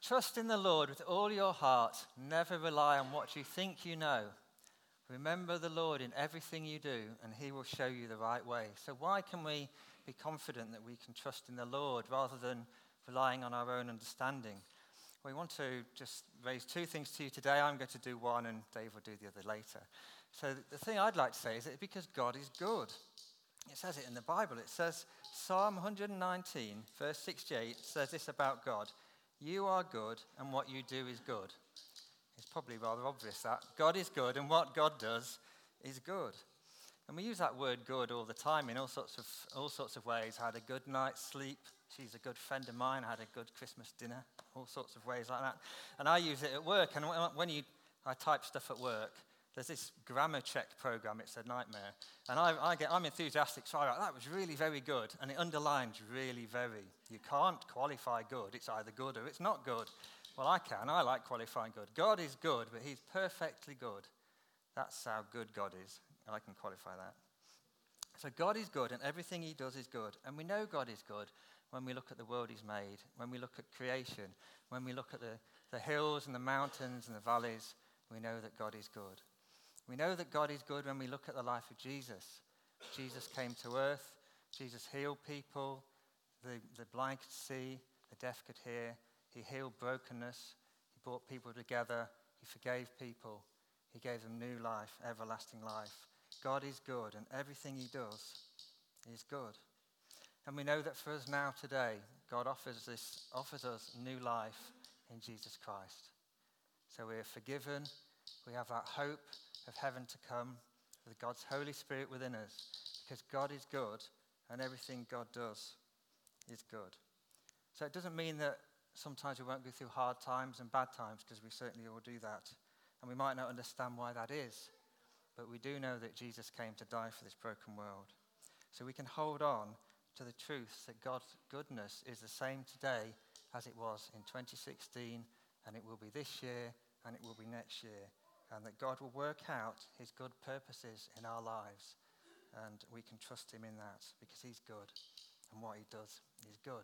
Trust in the Lord with all your heart. Never rely on what you think you know. Remember the Lord in everything you do, and he will show you the right way. So why can we be confident that we can trust in the Lord rather than relying on our own understanding? We want to just raise two things to you today. I'm going to do one, and Dave will do the other later. So the thing I'd like to say is that because God is good. It says it in the Bible. It says, Psalm 119, verse 68, says this about God. You are good, and what you do is good. It's probably rather obvious that. God is good, and what God does is good. And we use that word good all the time in all sorts of ways. I had a good night's sleep. She's a good friend of mine. I had a good Christmas dinner. All sorts of ways like that. And I use it at work. And I type stuff at work, there's this grammar check program. It's a nightmare. And I'm enthusiastic. So I go, that was really very good. And it underlines really very. You can't qualify good. It's either good or it's not good. Well, I can. I like qualifying good. God is good, but he's perfectly good. That's how good God is. I can qualify that. So God is good, and everything he does is good. And we know God is good when we look at the world he's made, when we look at creation, when we look at the hills and the mountains and the valleys, we know that God is good. We know that God is good when we look at the life of Jesus. Jesus came to earth. Jesus healed people. The blind could see. The deaf could hear. He healed brokenness. He brought people together. He forgave people. He gave them new life, everlasting life. God is good, and everything he does is good. And we know that for us now today, God offers us new life in Jesus Christ. So we are forgiven. We have that hope of heaven to come with God's Holy Spirit within us, because God is good, and everything God does is good. So it doesn't mean that sometimes we won't go through hard times and bad times, because we certainly all do that. And we might not understand why that is, but we do know that Jesus came to die for this broken world. So we can hold on to the truth that God's goodness is the same today as it was in 2016, and it will be this year, and it will be next year, and that God will work out his good purposes in our lives, and we can trust him in that because he's good, and what he does is good.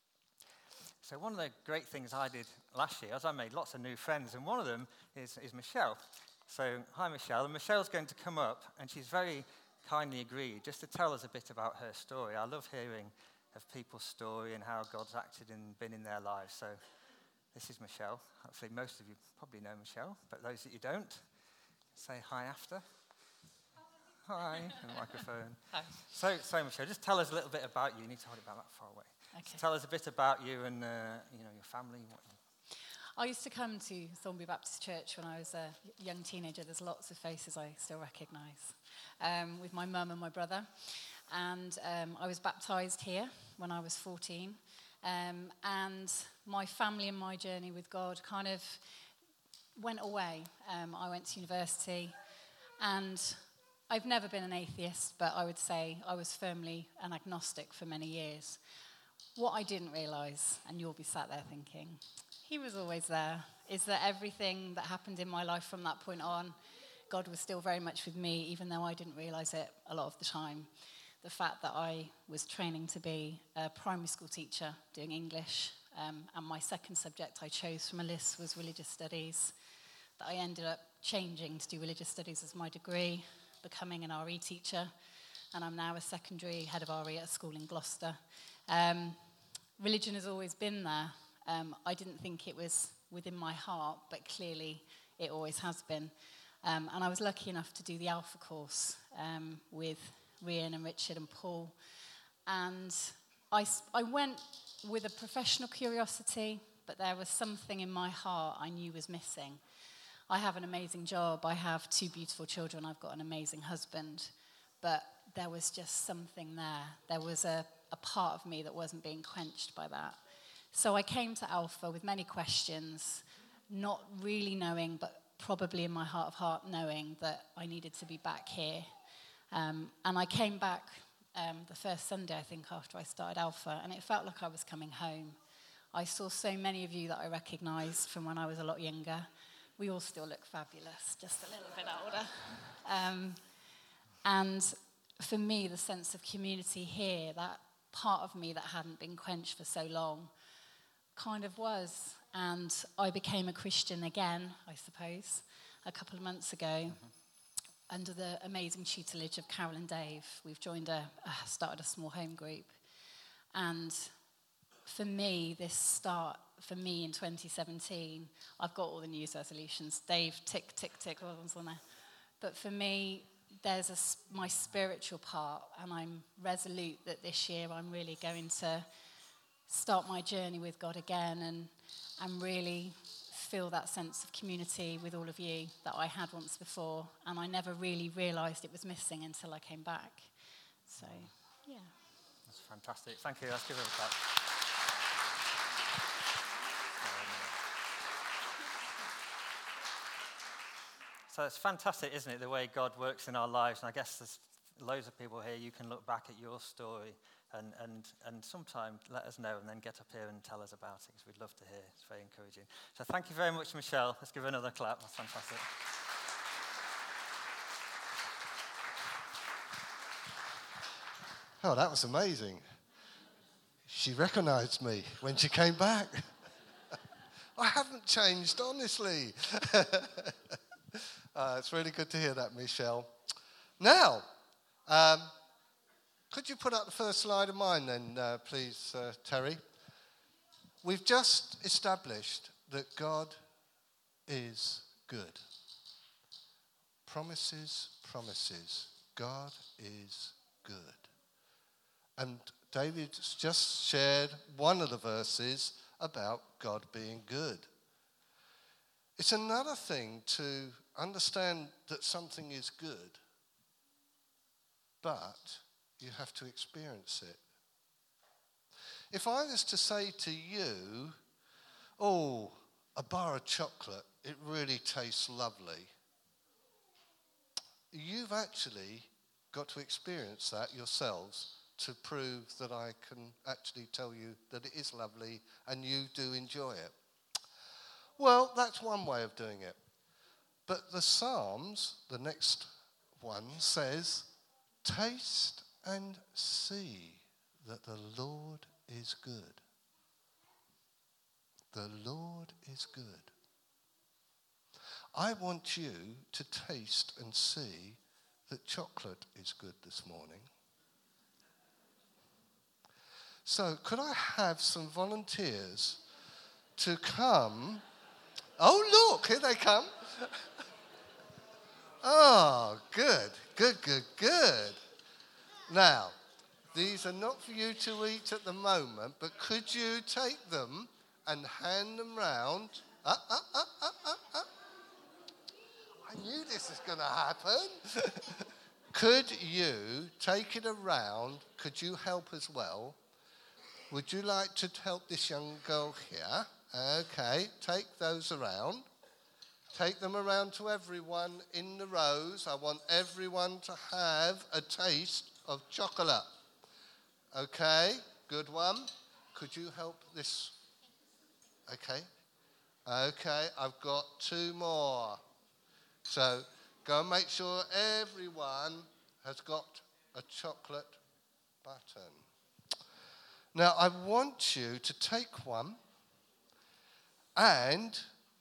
So one of the great things I did last year is I made lots of new friends, and one of them is Michelle. So hi, Michelle. And Michelle's going to come up, and she's very kindly agreed just to tell us a bit about her story. I love hearing of people's story and how God's acted and been in their lives. So this is Michelle. Hopefully most of you probably know Michelle, but those that you don't, say hi after. Hi, and the microphone. Hi. So Michelle, just tell us a little bit about you. You need to hold it about that far away. Okay. So tell us a bit about you and your family. I used to come to Thornbury Baptist Church when I was a young teenager. There's lots of faces I still recognise, with my mum and my brother. And I was baptised here when I was 14. And my family and my journey with God kind of went away. I went to university, and I've never been an atheist, but I would say I was firmly an agnostic for many years. What I didn't realise, and you'll be sat there thinking, he was always there, is that everything that happened in my life from that point on, God was still very much with me, even though I didn't realise it a lot of the time. The fact that I was training to be a primary school teacher doing English, and my second subject I chose from a list was religious studies, that I ended up changing to do religious studies as my degree, becoming an RE teacher, and I'm now a secondary head of RE at a school in Gloucester. Religion has always been there. I didn't think it was within my heart, but clearly it always has been. And I was lucky enough to do the Alpha course with Rian and Richard and Paul. And I went with a professional curiosity, but there was something in my heart I knew was missing. I have an amazing job. I have 2 beautiful children. I've got an amazing husband. But there was just something there. There was a part of me that wasn't being quenched by that. So I came to Alpha with many questions, not really knowing, but probably in my heart of heart knowing that I needed to be back here. And I came back the first Sunday, I think, after I started Alpha, and it felt like I was coming home. I saw so many of you that I recognised from when I was a lot younger. We all still look fabulous, just a little bit older. And for me, the sense of community here, that part of me that hadn't been quenched for so long, kind of was And I became a Christian again, I suppose, a couple of months ago, under the amazing tutelage of Carol and Dave. We've started a small home group. And for me, in 2017, I've got all the New Year's resolutions. Dave, tick, tick, tick, all one's on there. But for me, there's my spiritual part, and I'm resolute that this year I'm really going to start my journey with God again and really feel that sense of community with all of you that I had once before, and I never really realised it was missing until I came back. So, yeah. That's fantastic. Thank you. Let's give it a clap. So it's fantastic, isn't it, the way God works in our lives? And I guess there's loads of people here. You can look back at your story and sometime let us know and then get up here and tell us about it, because we'd love to hear. It's very encouraging. So thank you very much, Michelle. Let's give her another clap. That's fantastic. Oh, that was amazing. She recognised me when she came back. I haven't changed, honestly. It's really good to hear that, Michelle. Now, could you put up the first slide of mine then, please, Terry? We've just established that God is good. Promises, promises. God is good. And David's just shared one of the verses about God being good. It's another thing to understand that something is good, but you have to experience it. If I was to say to you, oh, a bar of chocolate, it really tastes lovely, you've actually got to experience that yourselves to prove that I can actually tell you that it is lovely and you do enjoy it. Well, that's one way of doing it. But the Psalms, the next one, says, taste and see that the Lord is good. The Lord is good. I want you to taste and see that chocolate is good this morning. So could I have some volunteers to come? Oh, look, here they come. Oh, good. Now, these are not for you to eat at the moment, but could you take them and hand them round? I knew this was going to happen. Could you take it around? Could you help as well? Would you like to help this young girl here? Okay, take those around. Take them around to everyone in the rows. I want everyone to have a taste of chocolate. Okay, good one. Could you help this? Okay, I've got two more. So go and make sure everyone has got a chocolate button. Now, I want you to take one and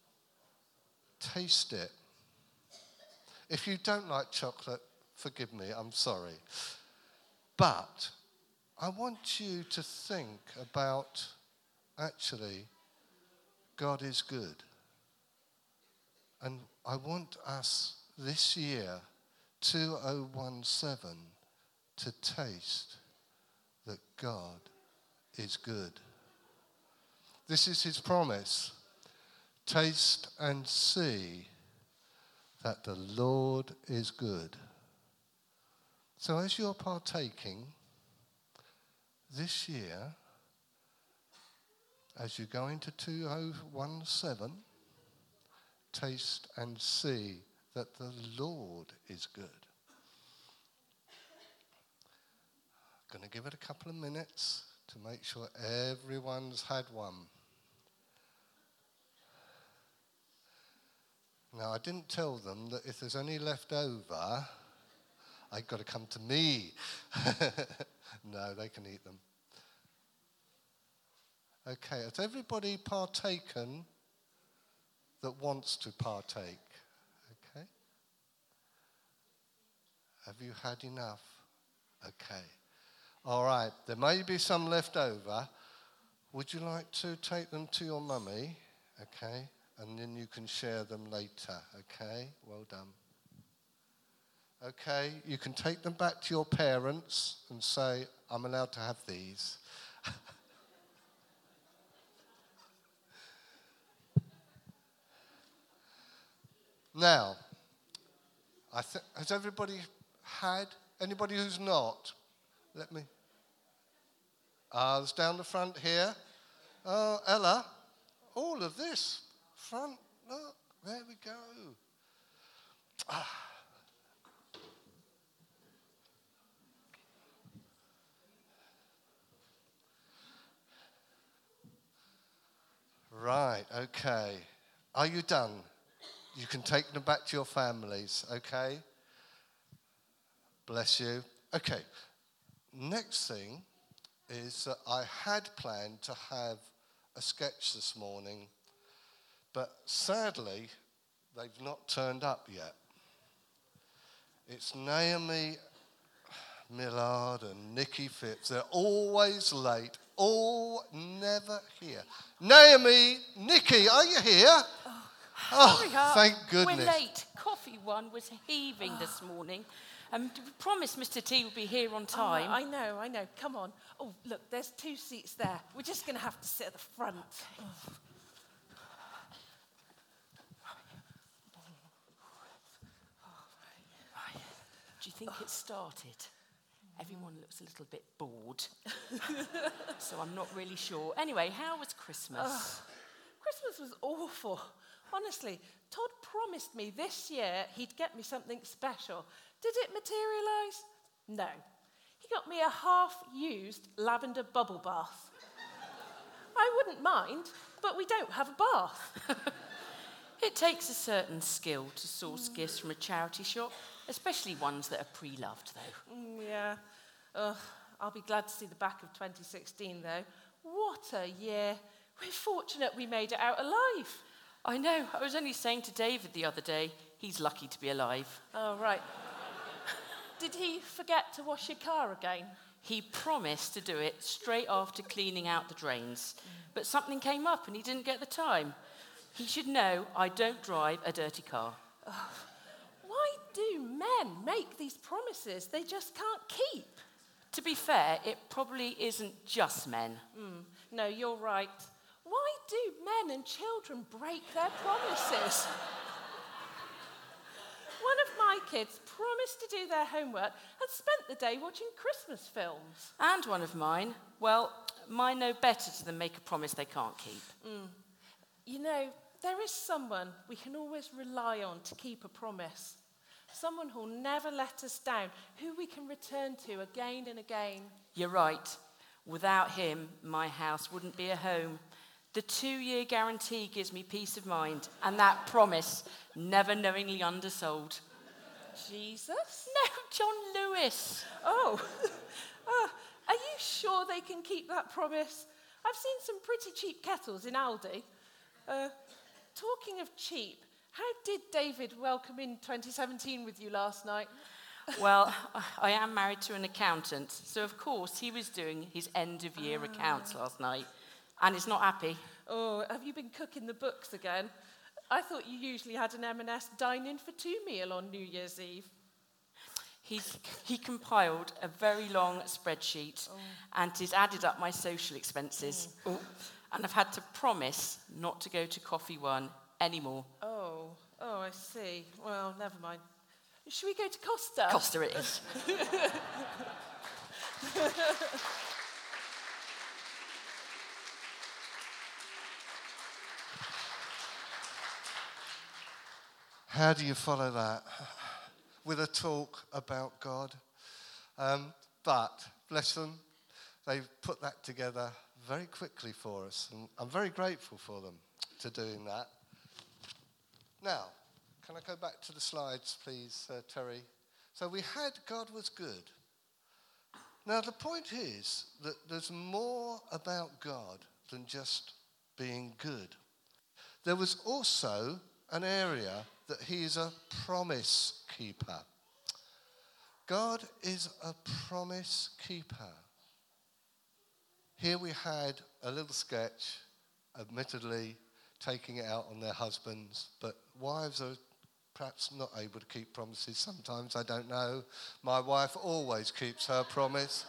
taste it. If you don't like chocolate, forgive me, I'm sorry. But I want you to think about, actually, God is good. And I want us this year, 2017, to taste that God is good. This is his promise. Taste and see that the Lord is good. So as you're partaking this year, as you go into 2017, taste and see that the Lord is good. I'm going to give it a couple of minutes to make sure everyone's had one. Now, I didn't tell them that if there's any left over, I've got to come to me. No, they can eat them. Okay, has everybody partaken that wants to partake? Okay. Have you had enough? Okay. All right, there may be some left over. Would you like to take them to your mummy? Okay, and then you can share them later. Okay, well done. Okay, you can take them back to your parents and say, I'm allowed to have these. Now, has everybody had? Anybody who's not? Let me. It's down the front here. Oh, Ella, all of this. Front, look, there we go. Right, okay. Are you done? You can take them back to your families, okay? Bless you. Okay, next thing is that I had planned to have a sketch this morning, but sadly, they've not turned up yet. It's Naomi Millard and Nikki Phipps. They're always late, never here. Naomi, Nikki, are you here? Oh, thank goodness. We're late. Coffee One was heaving this morning. We promised Mr. T would be here on time. I know. Come on. Oh, look, there's 2 seats there. We're just going to have to sit at the front. Do you think it started? Everyone looks a little bit bored. So I'm not really sure. Anyway, how was Christmas? Christmas was awful. Honestly, Todd promised me this year he'd get me something special. Did it materialise? No. He got me a half-used lavender bubble bath. I wouldn't mind, but we don't have a bath. It takes a certain skill to source gifts from a charity shop, especially ones that are pre-loved, though. Yeah. I'll be glad to see the back of 2016, though. What a year. We're fortunate we made it out alive. I know. I was only saying to David the other day, he's lucky to be alive. Oh, right. Did he forget to wash your car again? He promised to do it straight after cleaning out the drains, but something came up and he didn't get the time. He should know I don't drive a dirty car. Why do men make these promises they just can't keep? To be fair, it probably isn't just men. No, you're right. Why do men and children break their promises? One of my kids promised to do their homework and spent the day watching Christmas films. And one of mine, well, mine know better than make a promise they can't keep. You know, there is someone we can always rely on to keep a promise. Someone who'll never let us down, who we can return to again and again. You're right. Without him, my house wouldn't be a home. The 2-year guarantee gives me peace of mind, and that promise, never knowingly undersold. Jesus? No, John Lewis. Oh, are you sure they can keep that promise? I've seen some pretty cheap kettles in Aldi. Talking of cheap, how did David welcome in 2017 with you last night? Well, I am married to an accountant, so of course he was doing his end-of-year accounts last night. And he's not happy. Oh, have you been cooking the books again? I thought you usually had an M&S dine-in for 2 meal on New Year's Eve. He compiled a very long spreadsheet and he's added up my social expenses. And I've had to promise not to go to Coffee One anymore. Oh, I see. Well, never mind. Should we go to Costa? Costa it is. How do you follow that? With a talk about God. But, bless them, they've put that together very quickly for us. And I'm very grateful for them to doing that. Now, can I go back to the slides, please, Terry? So we had God was good. Now, the point is that there's more about God than just being good. There was also an area that he is a promise keeper. God is a promise keeper. Here we had a little sketch, admittedly taking it out on their husbands, but wives are perhaps not able to keep promises sometimes, I don't know. My wife always keeps her promise.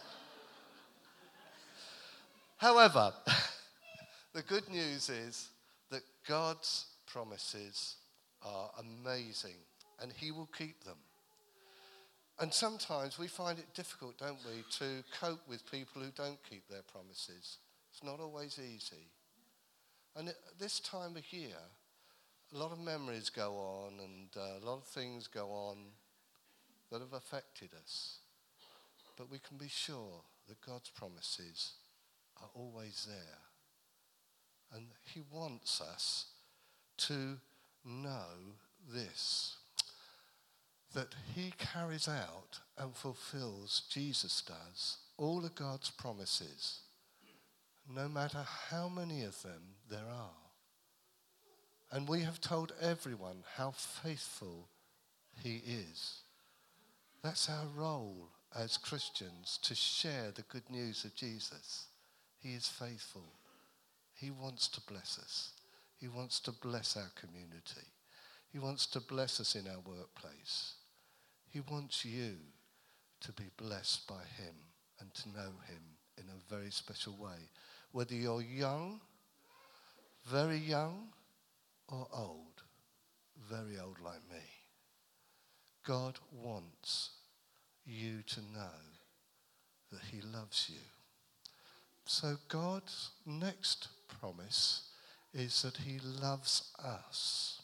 However, the good news is that God's promises are amazing and he will keep them. And sometimes we find it difficult, don't we, to cope with people who don't keep their promises. It's not always easy. And at this time of year, a lot of memories go on and a lot of things go on that have affected us. But we can be sure that God's promises are always there. And he wants us to know this, that he carries out and fulfills, Jesus does, all of God's promises, no matter how many of them there are. And we have told everyone how faithful he is. That's our role as Christians, to share the good news of Jesus. He is faithful. He wants to bless us. He wants to bless our community. He wants to bless us in our workplace. He wants you to be blessed by him and to know him in a very special way. Whether you're young, very young, or old, very old like me. God wants you to know that he loves you. So God's next promise is that he loves us.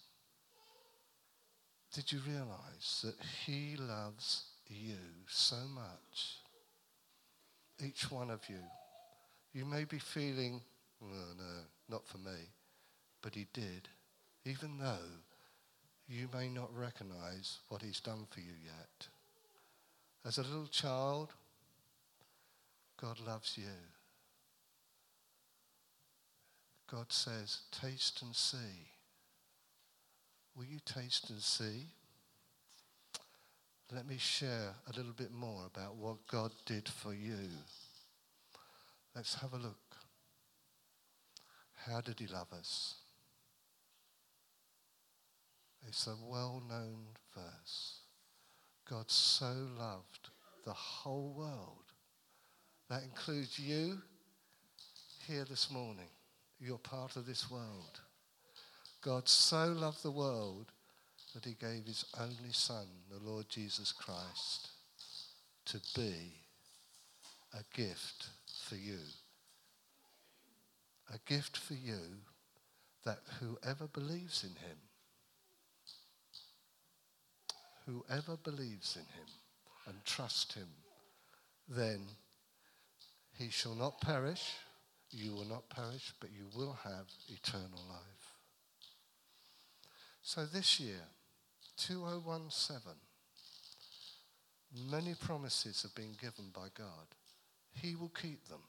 Did you realize that he loves you so much? Each one of you. You may be feeling, oh, no, not for me. But he did, even though you may not recognize what he's done for you yet. As a little child, God loves you. God says, taste and see. Will you taste and see? Let me share a little bit more about what God did for you. Let's have a look. How did he love us? It's a well-known verse. God so loved the whole world. That includes you here this morning. You're part of this world. God so loved the world that he gave his only Son, the Lord Jesus Christ, to be a gift for you. A gift for you that whoever believes in him, whoever believes in him and trusts him, then he shall not perish, you will not perish, but you will have eternal life. So this year, 2017, many promises have been given by God. He will keep them.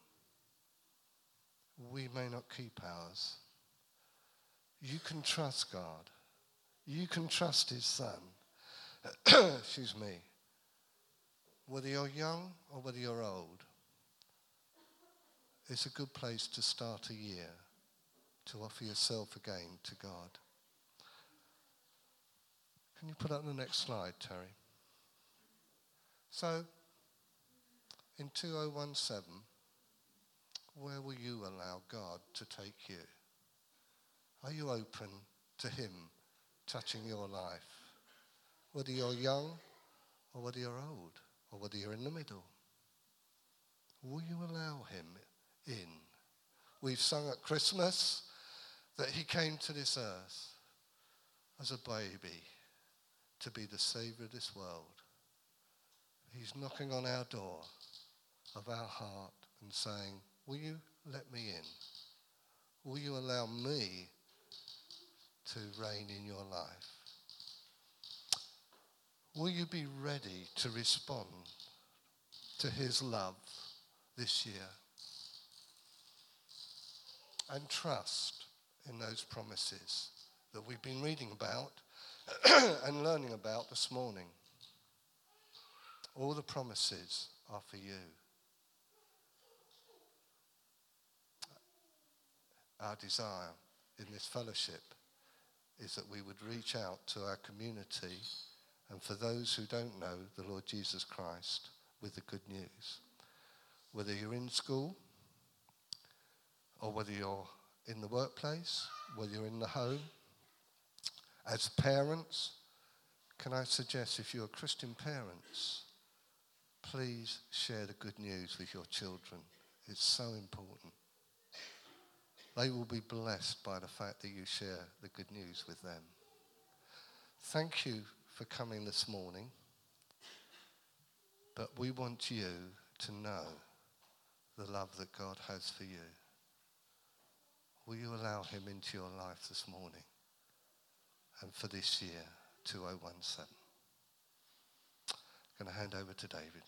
We may not keep ours. You can trust God. You can trust his Son. Excuse me. Whether you're young or whether you're old, it's a good place to start a year to offer yourself again to God. Can you put up the next slide, Terry? So, in 2017, where will you allow God to take you? Are you open to him touching your life? Whether you're young or whether you're old or whether you're in the middle. Will you allow him in? We've sung at Christmas that he came to this earth as a baby to be the Savior of this world. He's knocking on our door of our heart and saying, will you let me in? Will you allow me to reign in your life? Will you be ready to respond to his love this year? and trust in those promises that we've been reading about and learning about this morning. All the promises are for you. Our desire in this fellowship is that we would reach out to our community and for those who don't know the Lord Jesus Christ with the good news. Whether you're in school or whether you're in the workplace, whether you're in the home, as parents, can I suggest if you're Christian parents, please share the good news with your children. It's so important. They will be blessed by the fact that you share the good news with them. Thank you for coming this morning, but we want you to know the love that God has for you. Will you allow him into your life this morning and for this year, 2017? I'm going to hand over to David.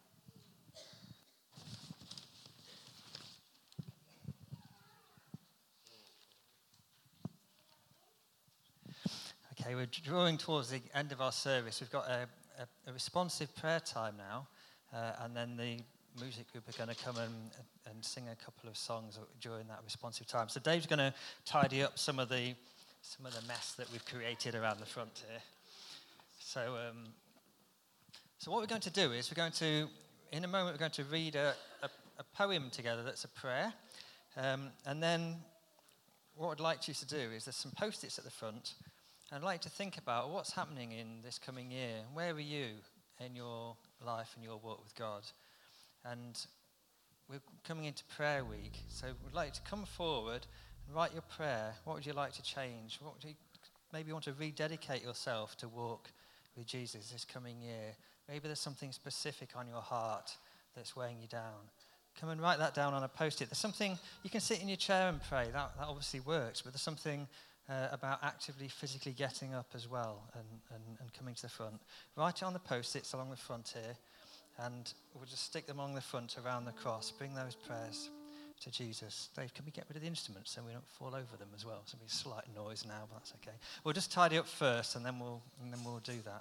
Okay, we're drawing towards the end of our service. We've got a responsive prayer time now, and then the music group are going to come and sing a couple of songs during that responsive time. So Dave's going to tidy up some of the mess that we've created around the front here. So what we're going to do is in a moment, we're going to read a poem together that's a prayer, and then what I'd like you to do is there's some post-its at the front. I'd like to think about what's happening in this coming year. Where are you in your life and your walk with God? And we're coming into prayer week, so we'd like to come forward and write your prayer. What would you like to change? Maybe you want to rededicate yourself to walk with Jesus this coming year. Maybe there's something specific on your heart that's weighing you down. Come and write that down on a post-it. There's something, you can sit in your chair and pray. That obviously works, but there's something about actively, physically getting up as well and coming to the front. Write it on the post-its along the front here, and we'll just stick them along the front around the cross. Bring those prayers to Jesus. Dave, can we get rid of the instruments so we don't fall over them as well? There'll be a slight noise now, but that's okay. We'll just tidy up first, and then we'll do that.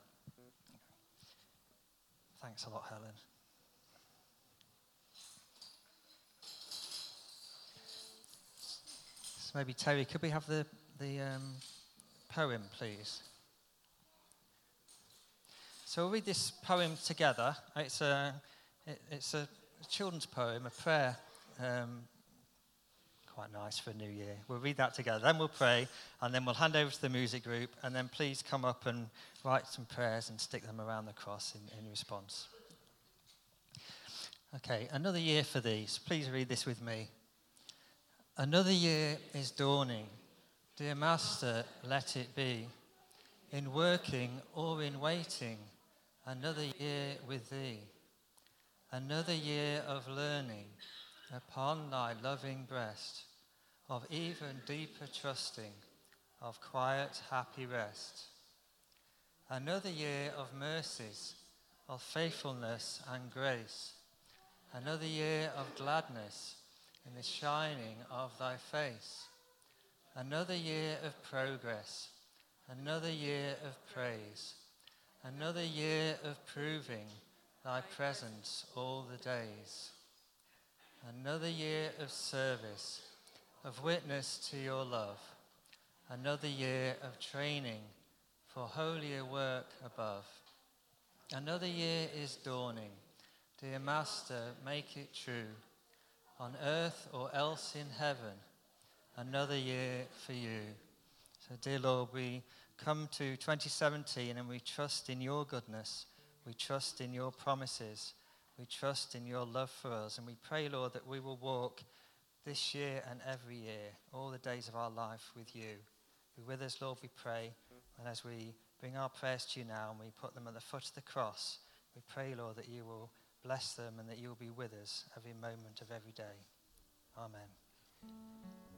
Thanks a lot, Helen. So maybe Terry, could we have the poem, please? So we'll read this poem together. It's a children's poem, a prayer, quite nice for a new year. We'll read that together, then we'll pray, and then we'll hand over to the music group, and then please come up and write some prayers and stick them around the cross in response. Okay, another year for these. Please read this with me. Another year is dawning. Dear Master, let it be, in working or in waiting, another year with thee. Another year of learning upon thy loving breast, of even deeper trusting, of quiet, happy rest. Another year of mercies, of faithfulness and grace. Another year of gladness in the shining of thy face. Another year of progress, another year of praise, another year of proving thy presence all the days. Another year of service, of witness to your love, another year of training for holier work above. Another year is dawning, dear Master, make it true, on earth or else in heaven. Another year for you. So, dear Lord, we come to 2017 and we trust in your goodness. We trust in your promises. We trust in your love for us. And we pray, Lord, that we will walk this year and every year, all the days of our life with you. Be with us, Lord, we pray. And as we bring our prayers to you now and we put them at the foot of the cross, we pray, Lord, that you will bless them and that you will be with us every moment of every day. Amen.